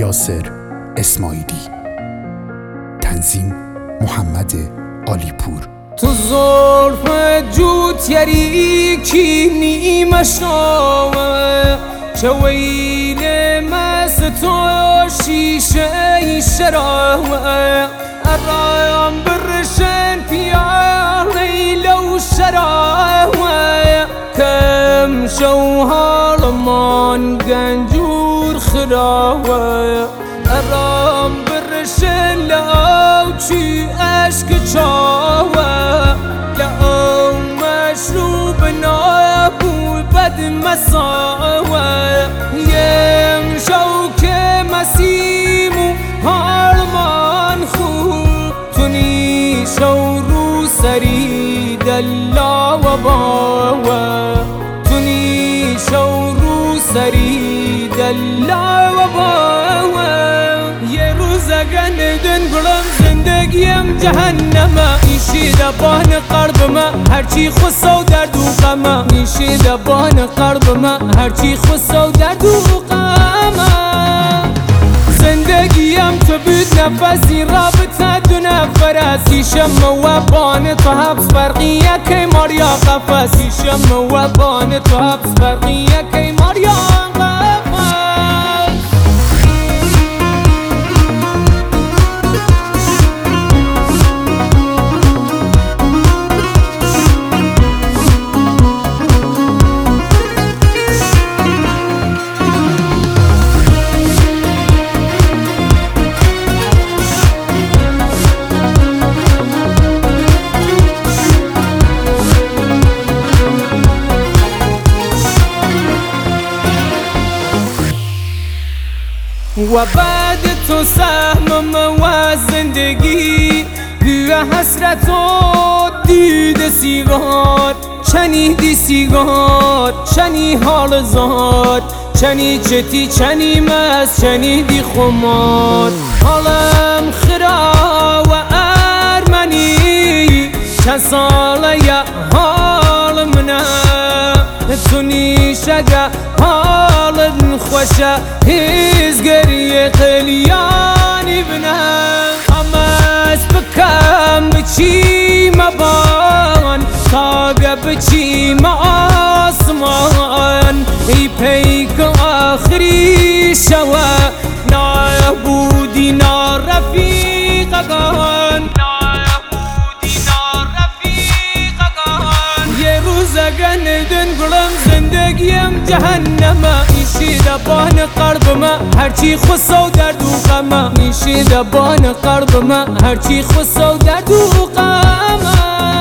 یاسر اسماعیلی. تنظیم محمد عالیپور. تو زلف جوت یریکی نیمه شاوه چه ویل مست تو شیشه شراوه ارام برشن پیالی لو شراوه کم شوهال من گنجور خراوه ارام برشن لو چی عشق چاوه لو مشروب نابود بد مساوه یم شوک مسیمو هارمان خوب تونی شو رو سری دلا و باوه تونی شو رو سری دلا و باوه یه روز گندن گلم زندگیم جهنمه ایشی دبان قرب ما هرچی خسته و درد و غمه ایشی دبان قرب ما هرچی خسته و درد و غمه زندگیم تو بود نفسی رابطه دو نفر است ایشم و بان تو حبس فرقیه که ماریا قفص ایشم و بان تو حبس فرقیه که ماریا قفص و بعد تو سهمم و زندگی به حسرت و دید سیگار چنی سیگار چنی حال زاد چنی چتی چنی مست چنی دی خمار حالم خرا و ارمنی چند ساله یا حال منه تو نیشگه حالت خوشه هیزگری قلیانی بنه همس بکم بچی مبان تاگه بچی آسمان ای پیک آخری شوه نابودی نارفیقگان گندن گلم زندگیم جهنمه ایشی دبان قرب ما هرچی خسته و درد و غمه ایشی دبان قرب ما هرچی خسته و درد و غمه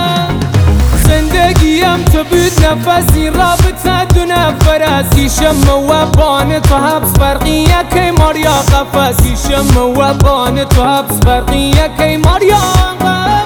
زندگیم تو بود نفسی رابطه دو نفر است ایشم و بان تو حبس فرقیه که ماریا قفص ایشم و بان تو حبس فرقیه که ماریا قفص